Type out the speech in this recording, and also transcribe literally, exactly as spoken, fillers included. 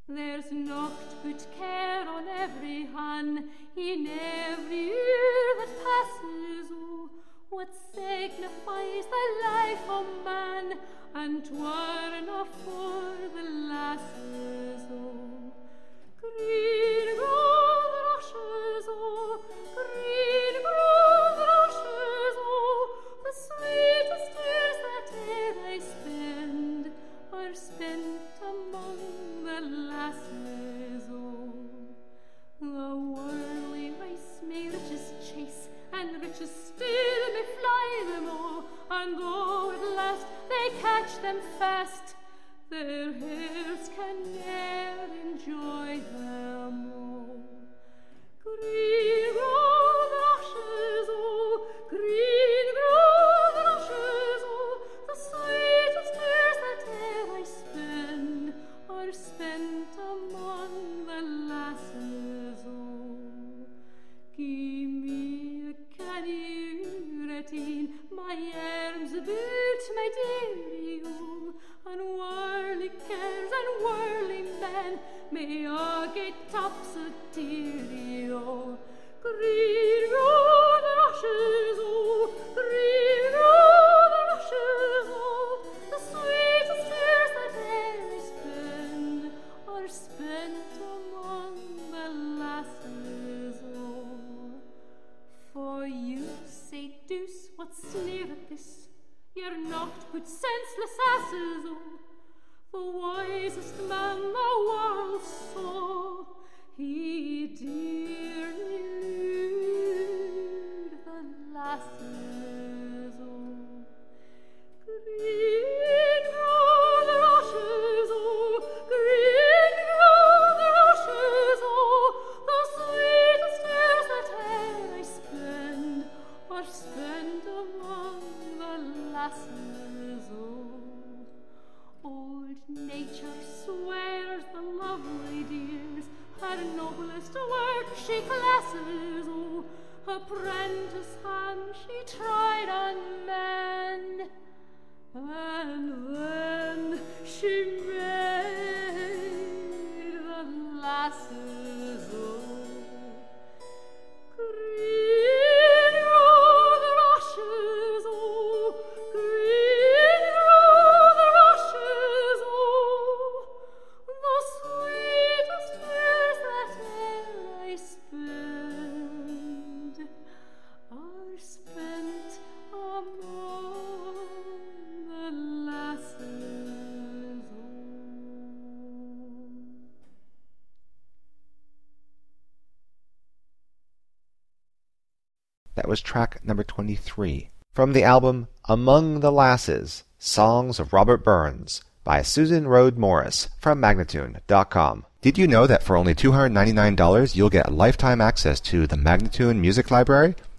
There's nocht but care on every hand, in every year that passes, oh, what signifies the life of man, and 'twere enough for the lasses, oh. Green grow the rushes, oh, green grow the rushes, oh, the sweetest years that e'er I spend are spent among the lasses, oh. The worldly race may riches chase, and riches still may fly them all, and though at last they catch them fast, their heirs can ne'er enjoy them all. Green grow the rushes, oh, green grow the rushes, oh, the sweetest years that e'er I spend are spent among the lasses, oh. Give me a canny ureteen, my arms about my dearie, oh, and whirly cares and whirly men may all get tops of teary, oh. Green grow the rushes, oh, green grow the rushes, oh, the sweetest years that e'er I spend are spent among the lasses, oh. For you say, deuce, what's near at this? You're not but senseless asses, oh. The wisest man the world saw, he dearly lured the lasses, oh. Green grow the rushes, oh, green grow the rushes, oh, the sweetest years that e'er I spend are spent among the lasses, oh. Old nature swears the lovely dears her noblest work she classes, oh. Apprentice hand she tried on men, and then she made the lasses, oh. Green grow the rushes, oh, green grow the rushes, oh, the sweetest years that e'er I spend are spent among the lasses, oh. That was track number twenty-three from the album Among the Lasses, Songs of Robert Burns by Susan Rhodes Morris from Magnatune dot com. Did you know that for only two hundred ninety-nine dollars you'll get lifetime access to the Magnatune Music Library?